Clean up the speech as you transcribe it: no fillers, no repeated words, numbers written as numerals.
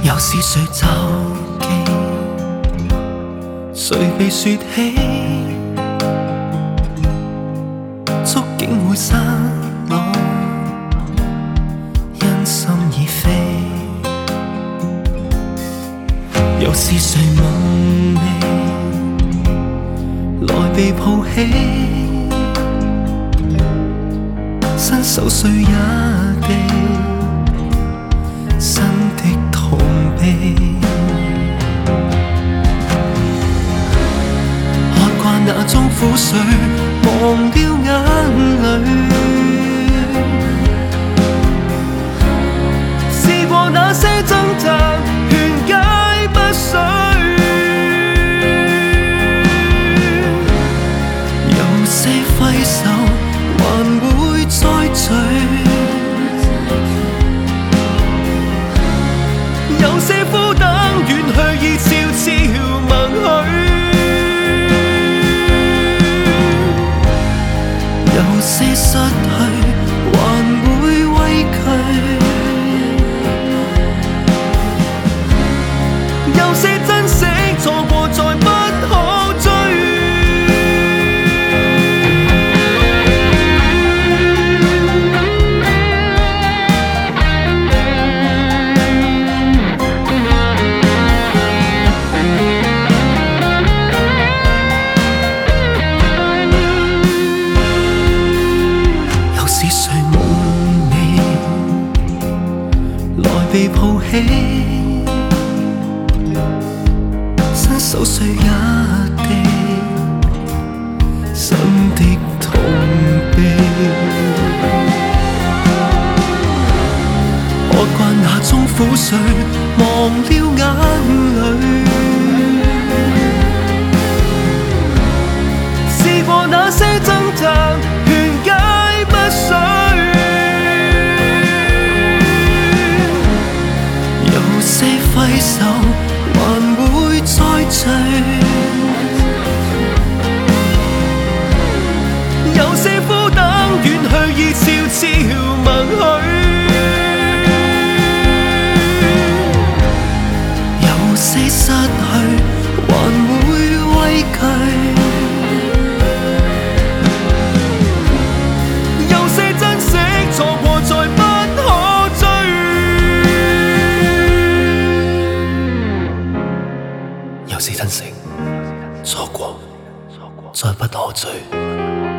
又是谁就記，誰被說起，觸景會失落，因心已飛。又是誰夢寐，來被抱起，伸手碎一地，新的痛悲。看慣那種苦水，忘掉眼淚，試過那些掙扎，勸解不遂。有些揮手，還會再聚。有些苦等遠去，已悄悄默許。有些失去，還會畏懼。有些珍惜，錯過再不可追。被抱起，伸手碎一地，新的痛悲。喝慣那種苦水，忘了眼淚，試過那些掙扎，勸解不遂。有些揮手，還會再聚。有些苦等遠去，已悄悄默許。有些失去，還會畏懼。有些珍惜，錯過再不可追。有些珍惜，錯過再不可追。